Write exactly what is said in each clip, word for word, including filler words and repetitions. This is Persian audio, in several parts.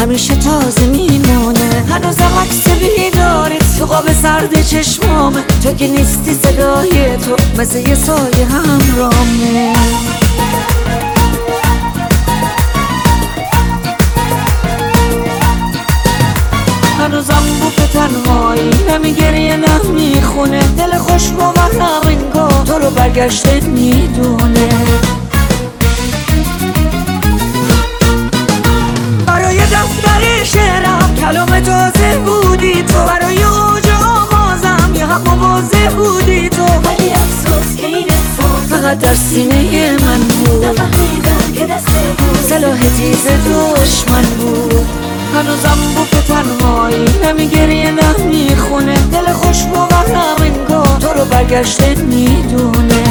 همیشه تازه میمونه. هنوزم عکس بیدارت تو قاب سرد چشمامه. تو که نیستی صدای تو مثل یه سایه همرامه. هنوزم بوف تنهایی نمیگریه نمیخونه. دل خوش باورم انگار تو رو برگشته میدونه. برای دفتر شعرم کلام تازه بودی تو. برای اوج آوازم یه هم موازه بودی تو. ولی افسوس که این اتفاق فقط در سینه من بود. نفهمیدم که دسته بود سلاح تیز دشمن بود. هنوزم بوف تنهایی نمیگریه نمیخونه. دل خوش باورم انگار تو رو برگشته میدونه.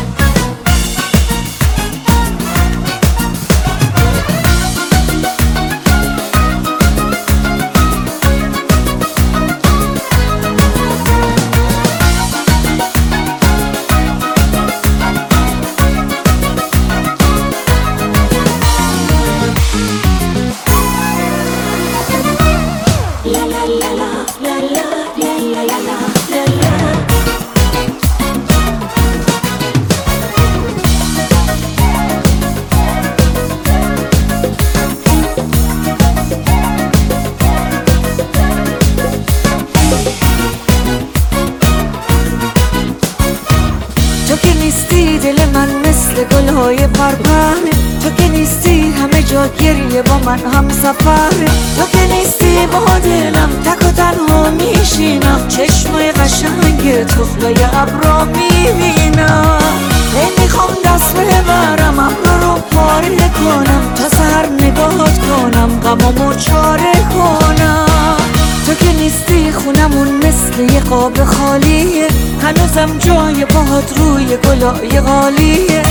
تو که نیستی دل من مثل گلهای پرپره. تو که نیستی همه جا گریه با من هم سفره. تو که نیستی با دلم تک و تنها میشینم. چشمای قشنگ تو لای ابرا میبینم. ای میخوام دست ببرم ابرا رو پاره کنم. تا سحر نگاهت کنم غمامو چاره کنم. تو که نیستی خونمون مثل یه قاب خالیه. هنوزم جای باهات روی گلای غالیه.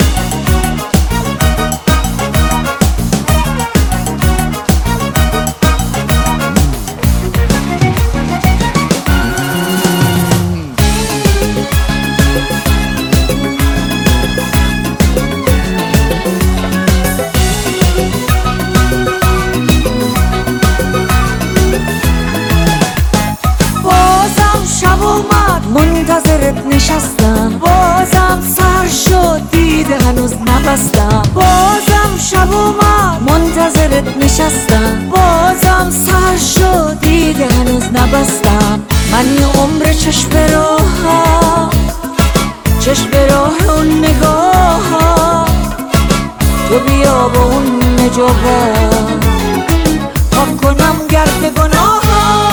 منتظرت نشستم بازم سر شد دیده هنوز نبستم. بازم شب اومد منتظرت نشستم بازم سر شد دیده هنوز نبستم. من یه عمر چشم به راهم چشم به راه اون نگاهم. تو بیا با اون نجابم پاک کنم گرد گناهم.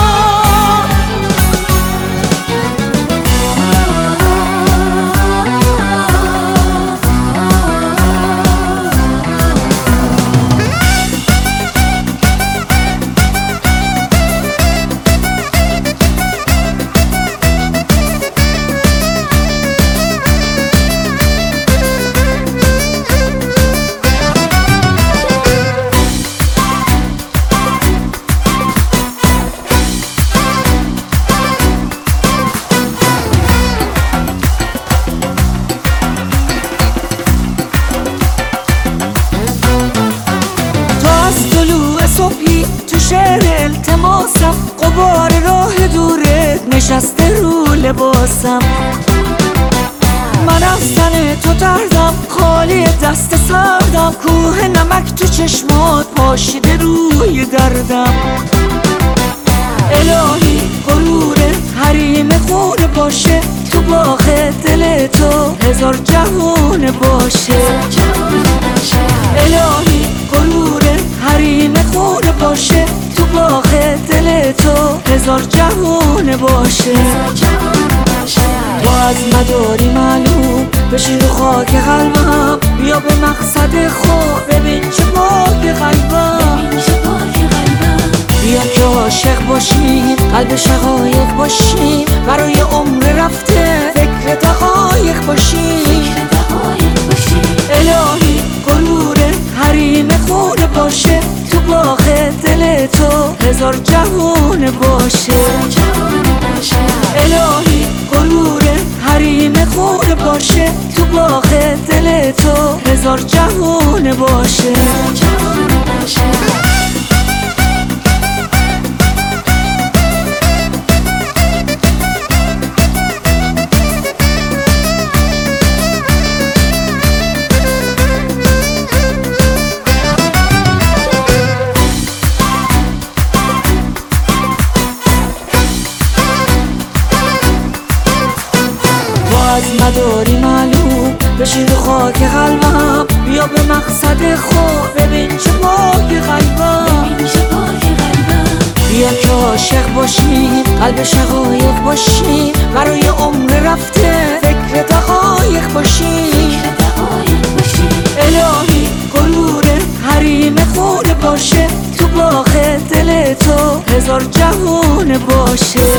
صبحی تو شعر التماسم غبار راه دورت نشسته رو لباسم. من از تن تو دردم خالی دست سردم. کوه نمک تو چشمات پاشیده روی دردم. الهی غرورت حریم خون باشه. تو باغ دل تو هزار جهون باشه. الهی غرورت حریم خون باشه. تو باغ دل تو هزار جهون باشه. با از مداری معلوم بشین رو خاک قلبم. بیا به مقصد خود ببین چه پاک قلبم. بیا که عاشق باشیم قلب شقایق باشیم. برای عمر رفته فکر دقایق باشیم. الهی غرورت حریم خون باشه. تو باغ دل تو هزار جهون باشه. الهی غرورت حریم خون باشه. تو باغ دل تو هزار جهون باشه. خاک قلبم، بیا به مقصد خود ببین چه پاک قلبم. بیا که عاشق باشیم، قلب شقایق باشیم، برای عمر رفته فکر دقایق باشیم. الهی غرور حریم خونه باشه، تو باغ دل تو هزار جهون باشه.